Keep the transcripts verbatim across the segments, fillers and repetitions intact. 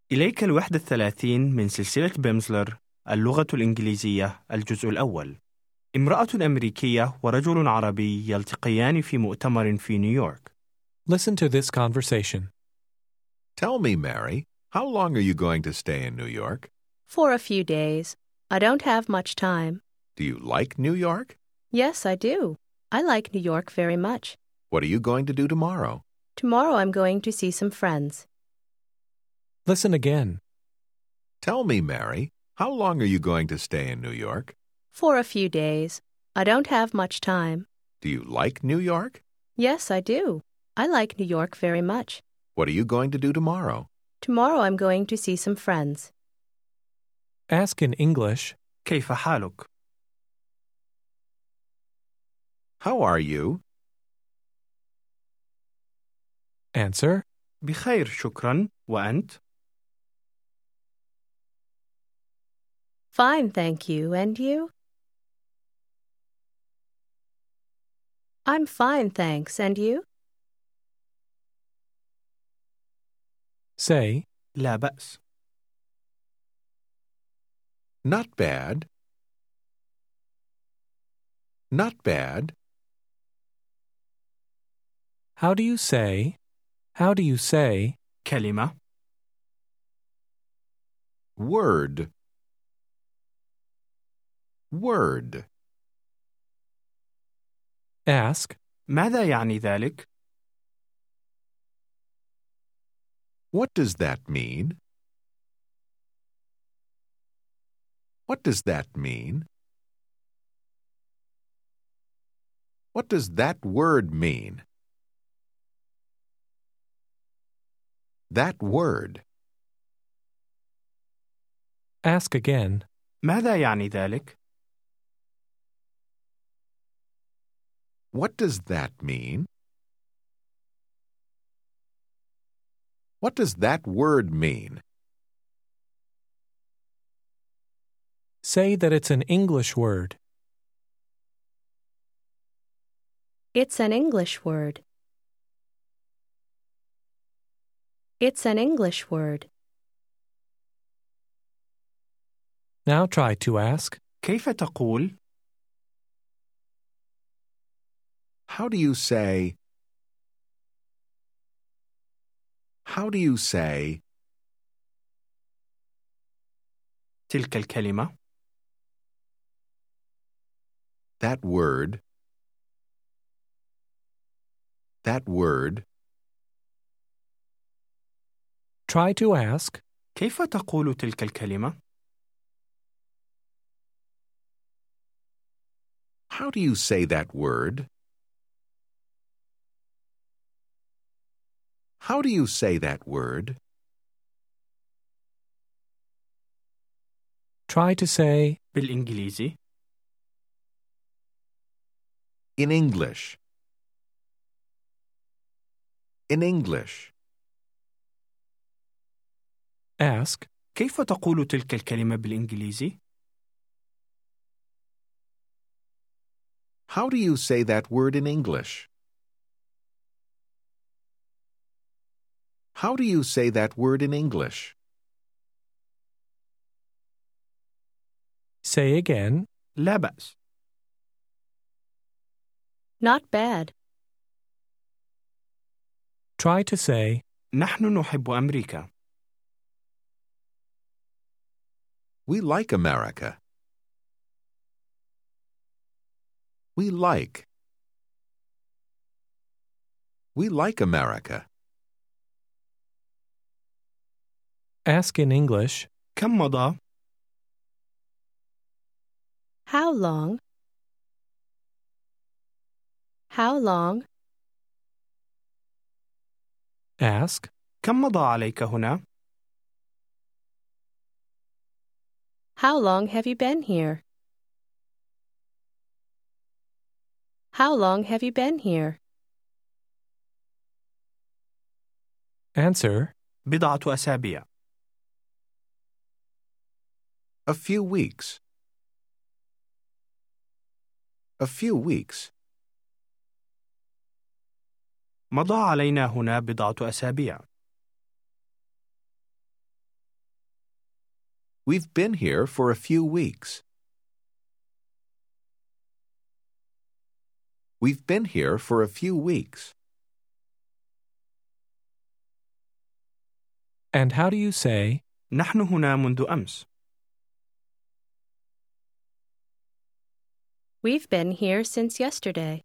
إليك الوحدة الثلاثين من سلسلة بيمزلر اللغة الإنجليزية الجزء الأول. امرأة أمريكية ورجل عربي يلتقيان في مؤتمر في نيويورك. Listen to this conversation. Tell me, Mary, how long are you going to stay in New York? For a few days. I don't have much time. Do you like New York? Yes, I do. I like New York very much. What are you going to do tomorrow? Tomorrow I'm going to see some friends. Listen again. Tell me, Mary, how long are you going to stay in New York? For a few days. I don't have much time. Do you like New York? Yes, I do. I like New York very much. What are you going to do tomorrow? Tomorrow I'm going to see some friends. Ask in English, كيف حالك؟ How are you? answer, بخير شكرا، وأنت؟ Fine, thank you. And you? I'm fine, thanks. And you? say, لا بأس. Not bad. Not bad. how do you say, how do you say, كلمة Word. Word. ask, ماذا يعني ذلك؟ What does that mean? What does that mean? What does that word mean? That word. ask again, ماذا يعني ذلك؟ What does that mean? What does that word mean? say that it's an English word. It's an English word. It's an English word. Now try to ask, كيف تقول؟ How do you say? How do you say? تلك الكلمة That word. That word. try to ask, كيف تقول تلك الكلمة؟ How do you say that word? How do you say that word? try to say, بالإنجليزي In English. In English. ask, كيف تقول تلك الكلمة بالإنجليزي؟ How do you say that word in English? How do you say that word in English? say again, لا بأس. Not bad. try to say, نحن نحب أمريكا. We like America. We like. We like America. ask in English, كم مضى؟ How long? How long? ask, كم مضى عليك هنا؟ How long have you been here? How long have you been here? answer, بضعة أسابيع. A few weeks. A few weeks. مضى علينا هنا بضعة أسابيع. We've been here for a few weeks. We've been here for a few weeks. And how do you say, نحن هنا منذ أمس. We've been here since yesterday.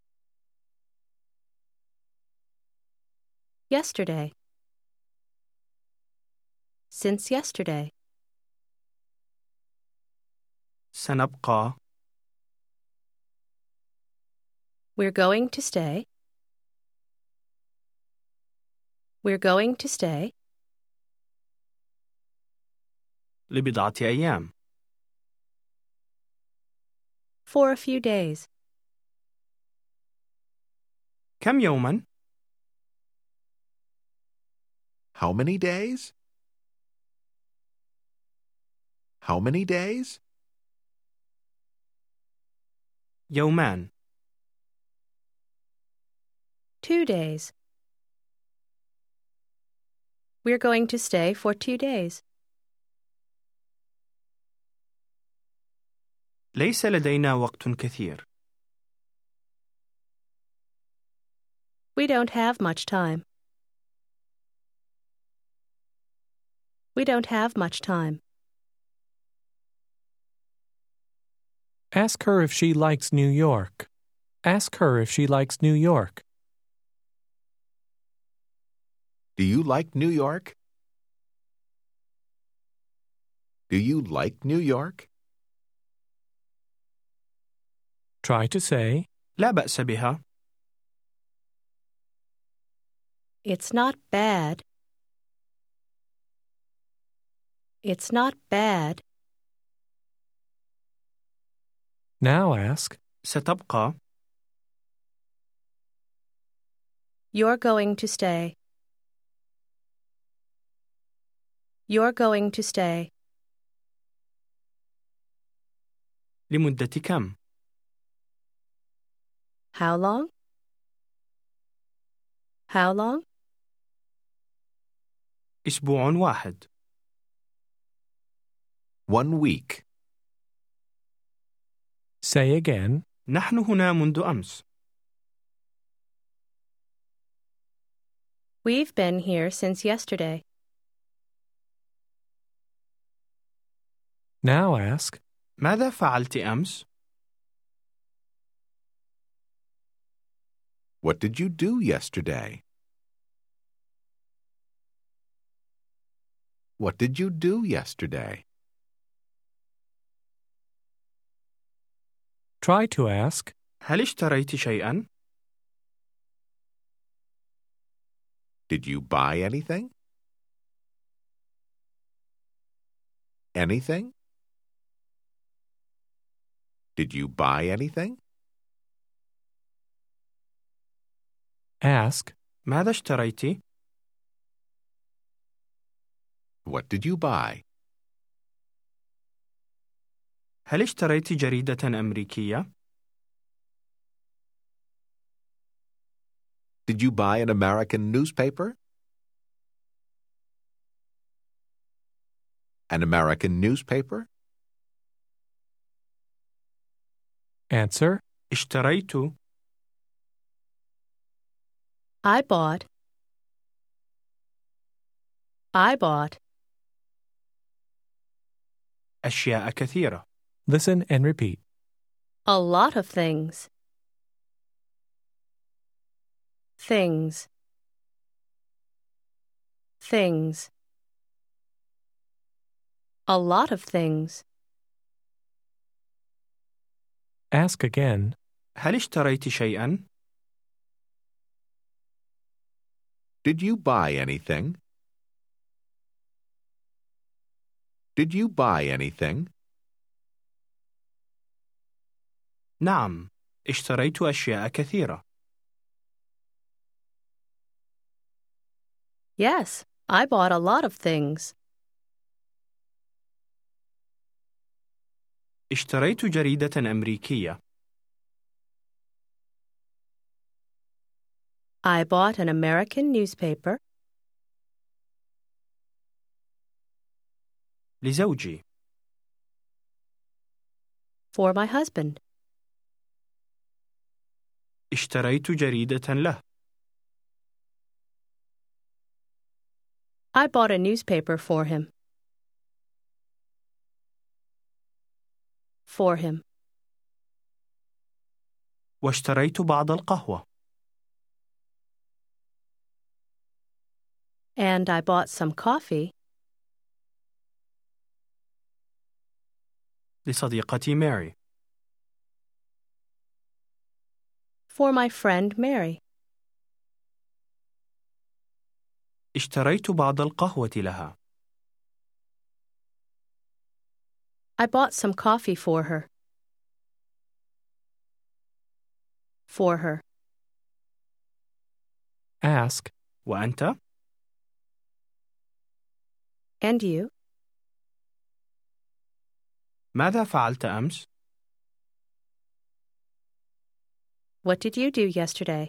Yesterday. Since yesterday. سنبقى. We're going to stay. We're going to stay. لبضعة أيام. For a few days. كم يوماً؟ How many days? How many days? يومان. Two days. We're going to stay for two days. ليس لدينا وقت كثير. We don't have much time. We don't have much time. ask her if she likes New York. Ask her if she likes New York. Do you like New York? Do you like New York? Try to say, لا بأس بها. It's not bad. It's not bad. now ask, ستبقى. You're going to stay. You're going to stay. لمدة كم؟ How long? How long? أسبوع واحد. One week. say again, نحن هنا منذ أمس. We've been here since yesterday. now ask, ماذا فعلت أمس؟ What did you do yesterday? What did you do yesterday? try to ask, هل اشتريت شيئاً؟ Did you buy anything? Anything? Did you buy anything? ask, ماذا اشتريت؟ What did you buy? هل اشتريت جريدة أمريكية؟ Did you buy an American newspaper? An American newspaper? answer, اشتريت. I bought. I bought. أشياء كثيرة. listen and repeat. A lot of things. Things. Things. A lot of things. Ask again, هل اشتريت شيئاً؟ Did you buy anything? Did you buy anything? نعم، اشتريت أشياء كثيرة. Yes, I bought a lot of things. اشتريت جريدة أمريكية. I bought an American newspaper. لزوجي. For my husband. اشتريت جريدة له. I bought a newspaper for him. For him. واشتريت بعض القهوة. And I bought some coffee. لصديقتي ماري. For my friend Mary. اشتريت بعض القهوة لها. I bought some coffee for her. For her. Ask, وأنت؟ And you? ماذا فعلت أمس؟ What did you do yesterday?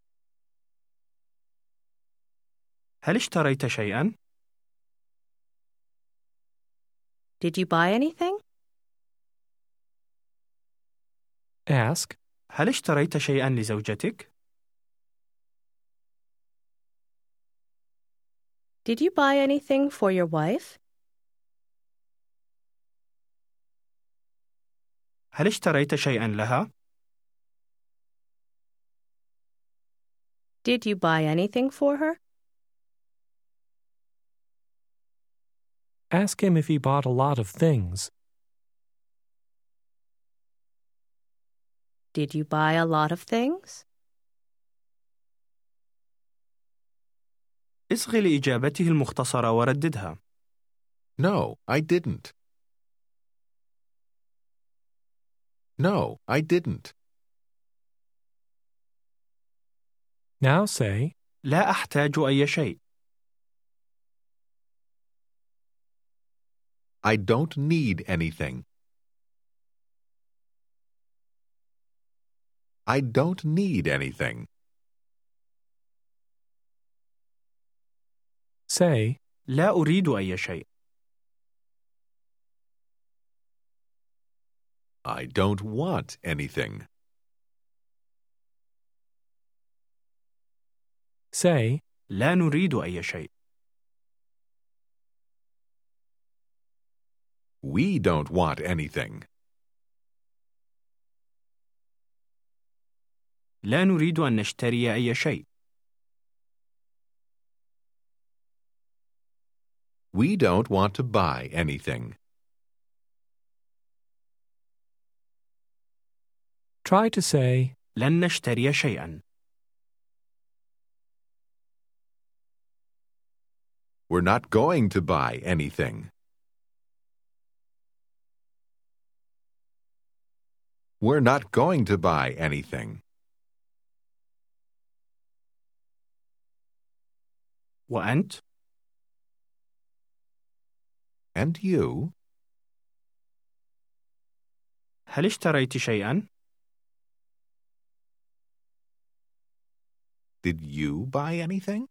هل اشتريت شيئا؟ Did you buy anything? ask, هل اشتريت شيئا لزوجتك؟ Did you buy anything for your wife? هل اشتريت شيئا لها؟ Did you buy anything for her? ask him if he bought a lot of things. Did you buy a lot of things? اصغ لإجابته المختصرة ورددها. No, I didn't. No, I didn't. Now say, لا أحتاج أي شيء. I don't need anything. I don't need anything. say, لا أريد أي شيء. I don't want anything. say, لا نريد أي شيء. We don't want anything. لا نريد أن نشتري أي شيء. We don't want to buy anything. try to say, لن نشتري شيئا. We're not going to buy anything. We're not going to buy anything. وأنت؟ And you? هل اشتريت شيئا؟ Did you buy anything?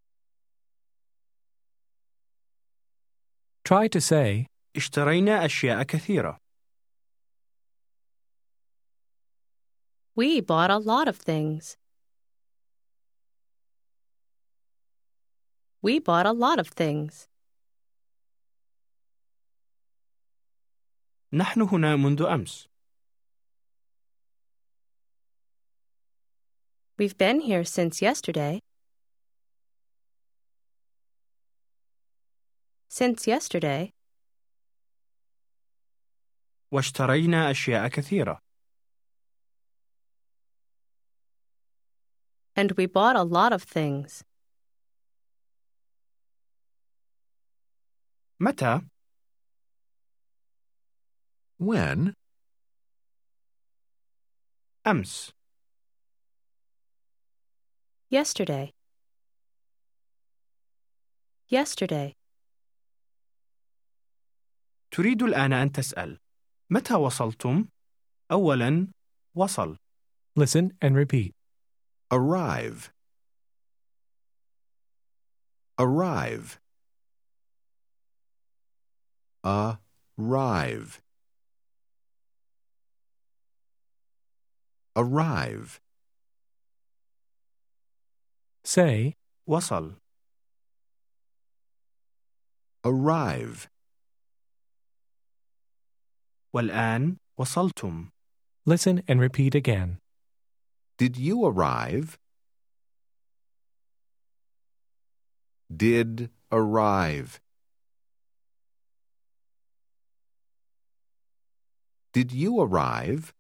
try to say, اشترينا أشياء كثيرة. We bought a lot of things. We bought a lot of things. نحن هنا منذ أمس. We've been here since yesterday. Since yesterday. واشترينا أشياء كثيرة. And we bought a lot of things. متى؟ When? أمس. Yesterday. Yesterday. تريد الآن أن تسأل متى وصلتم؟ أولاً وصل. listen and repeat. Arrive. Arrive. arrive. Arrive. Say, وصل. Arrive. والآن وصلتم. listen and repeat again. Did you arrive? Did arrive. Did you arrive?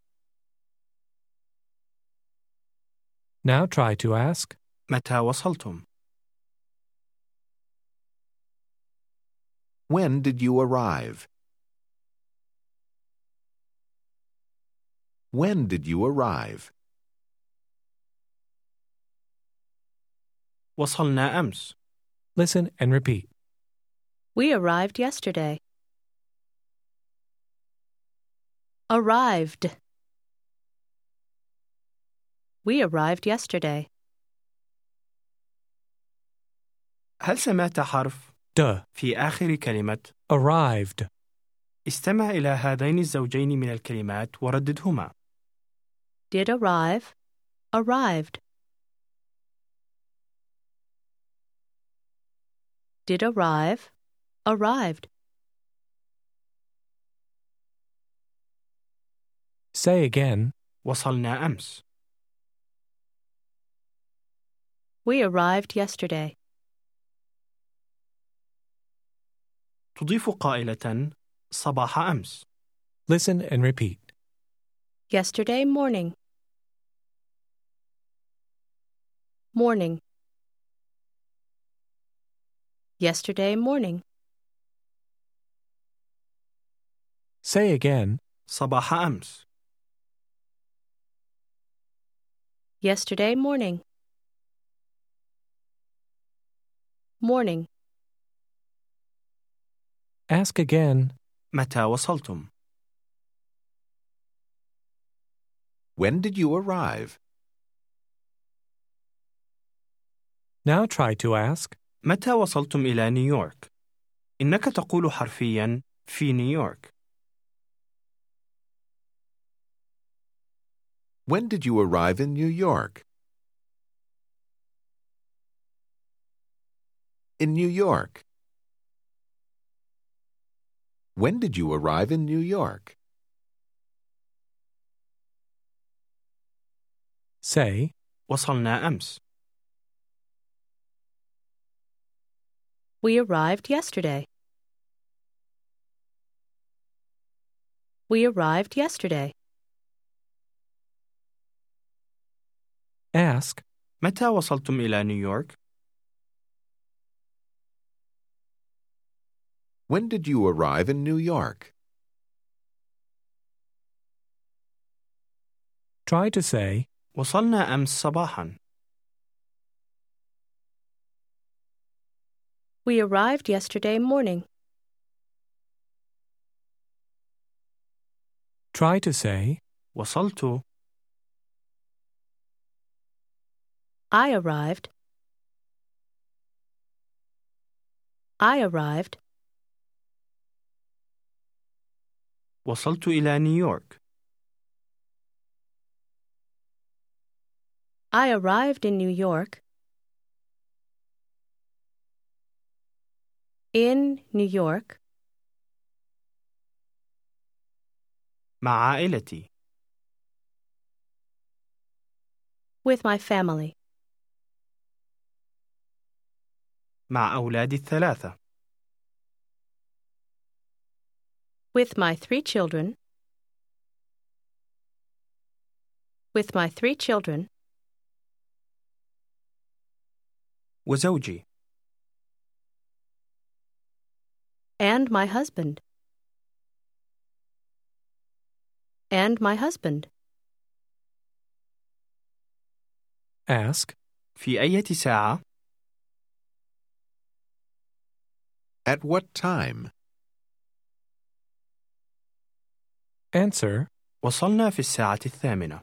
Now try to ask, متى وصلتم؟ When did you arrive? When did you arrive? وصلنا أمس. listen and repeat. We arrived yesterday. Arrived. We arrived yesterday. هل سمعت حرف Duh. في آخر كلمة؟ Arrived. استمع إلى هذين الزوجين من الكلمات ورددهما. Did arrive. Arrived. Did arrive. Arrived. Say again, وصلنا أمس. We arrived yesterday. تضيف قائلة صباح أمس. listen and repeat. Yesterday morning. Morning. Yesterday morning. Say again, صباح أمس. Yesterday morning. Morning. ask again, متى وصلتم؟ When did you arrive? now try to ask, متى وصلتم إلى نيويورك؟ إنك تقول حرفياً في نيويورك. When did you arrive in New York? In New York. When did you arrive in New York? say, وصلنا أمس. We arrived yesterday. We arrived yesterday. ask, متى وصلتم إلى نيويورك؟ When did you arrive in New York? try to say, وصلنا أمس صباحاً. We arrived yesterday morning. try to say, وصلت. I arrived. I arrived. وصلت إلى نيويورك. I arrived in New York. In New York. مع عائلتي. With my family. مع أولادي الثلاثة. With my three children. With my three children. وزوجي. And my husband. And my husband. ask, في أي ساعة؟ At what time? answer, وصلنا في الساعة الثامنة.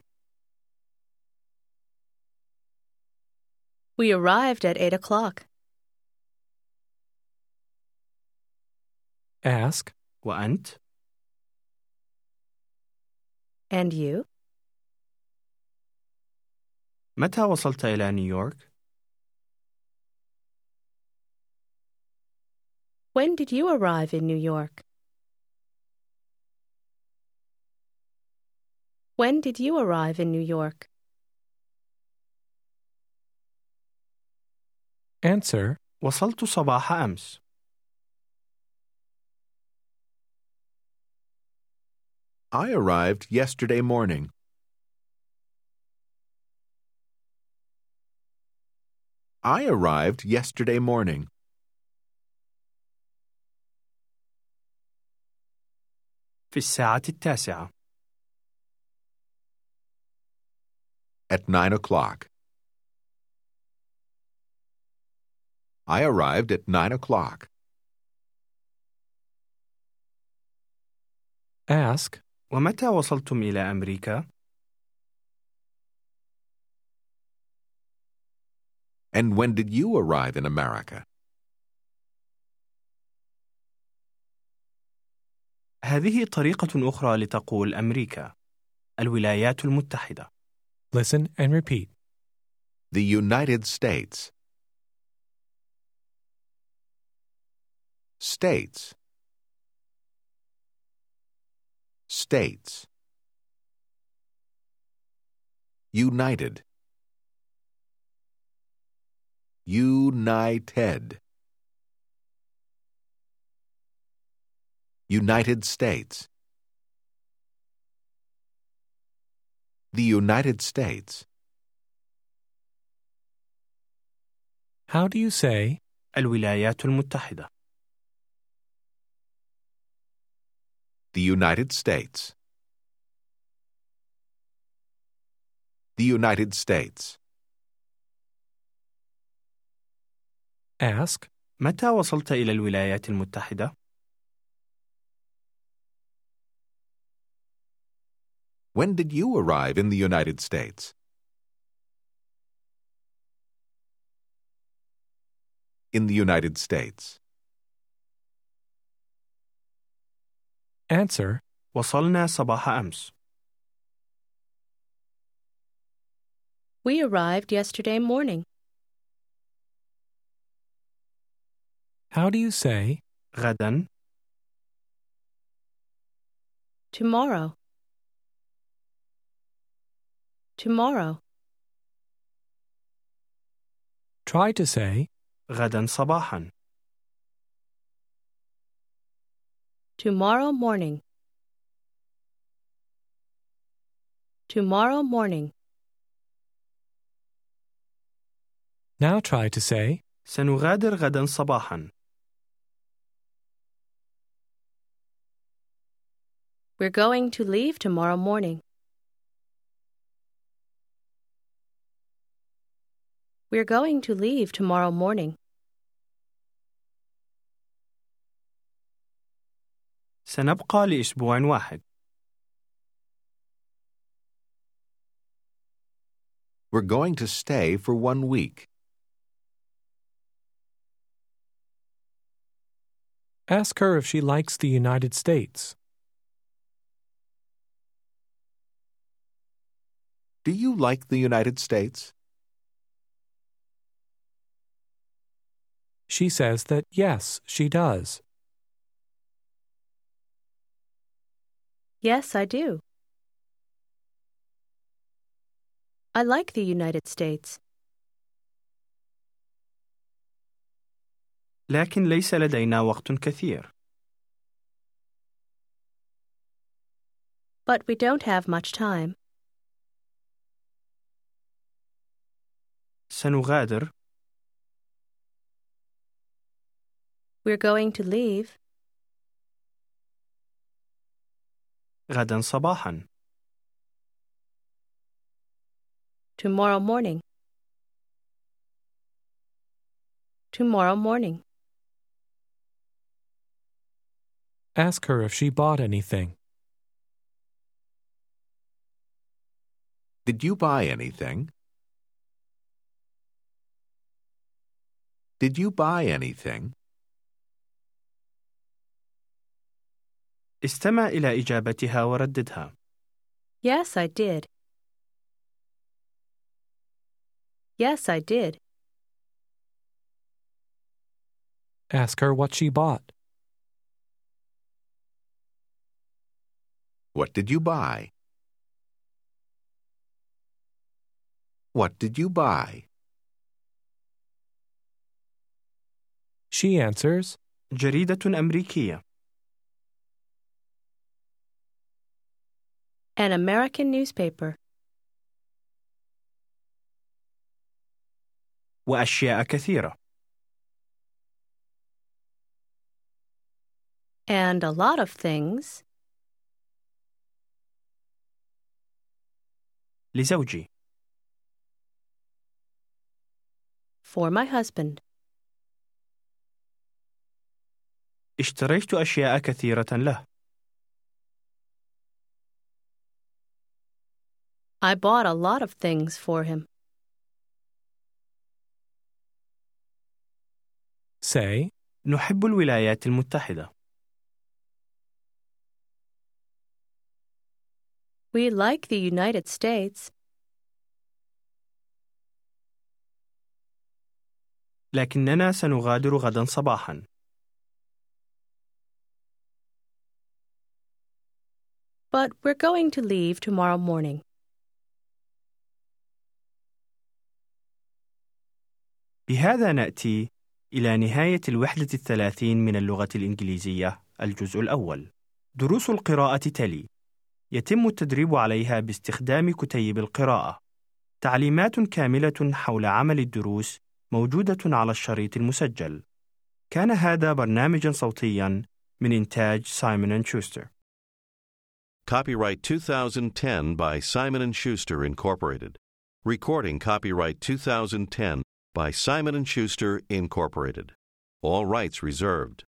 We arrived at eight o'clock. ask, وأنت؟ And you? متى وصلت إلى نيويورك؟ When did you arrive in New York? When did you arrive in New York? Answer. وصلت صباح أمس. I arrived yesterday morning. I arrived yesterday morning. في الساعة التاسعة. At nine o'clock. I arrived at nine o'clock. Ask. ومتى وصلتم إلى أمريكا؟ And when did you arrive in America? هذه طريقة أخرى لتقول أمريكا. الولايات المتحدة. Listen and repeat. The United States. States. States. United. United. United States. The United States. How do you say الولايات المتحدة؟ The United States. The United States. Ask. متى وصلت إلى الولايات المتحدة؟ When did you arrive in the United States? In the United States. Answer. وصلنا صباح أمس. We arrived yesterday morning. How do you say غدا. Tomorrow. Tomorrow. Try to say غدا صباحا. Tomorrow morning. Tomorrow morning. Now try to say سنغادر غدا صباحا. We're going to leave tomorrow morning. We're going to leave tomorrow morning. سنبقى لأسبوع واحد. We're going to stay for one week. Ask her if she likes the United States. Do you like the United States? She says that yes, she does. Yes, I do. I like the United States. لكن ليس لدينا وقت كثير. But we don't have much time. سنغادر. We're going to leave. غدا صباحا. Tomorrow morning. Tomorrow morning. Ask her if she bought anything. Did you buy anything? Did you buy anything? استمع إلى إجابتها ورددها. Yes, I did. Yes, I did. Ask her what she bought. What did you buy? What did you buy? She answers, جريدة أمريكية. An American newspaper. وأشياء كثيرة. And a lot of things. لزوجي. For my husband. اشتريت أشياء كثيرة له. I bought a lot of things for him. say, نحب الولايات المتحدة. We like the United States. لكننا سنغادر غدا صباحا. But we're going to leave tomorrow morning. بهذا نأتي إلى نهاية الوحدة الثلاثين من اللغة الإنجليزية الجزء الأول. دروس القراءة تلي. يتم التدريب عليها باستخدام كتيب القراءة. تعليمات كاملة حول عمل الدروس موجودة على الشريط المسجل. كان هذا برنامجاً صوتياً من إنتاج سايمون أند شوستر. Copyright twenty ten by Simon and Schuster, Incorporated. Recording copyright twenty ten by Simon and Schuster, Incorporated. All rights reserved.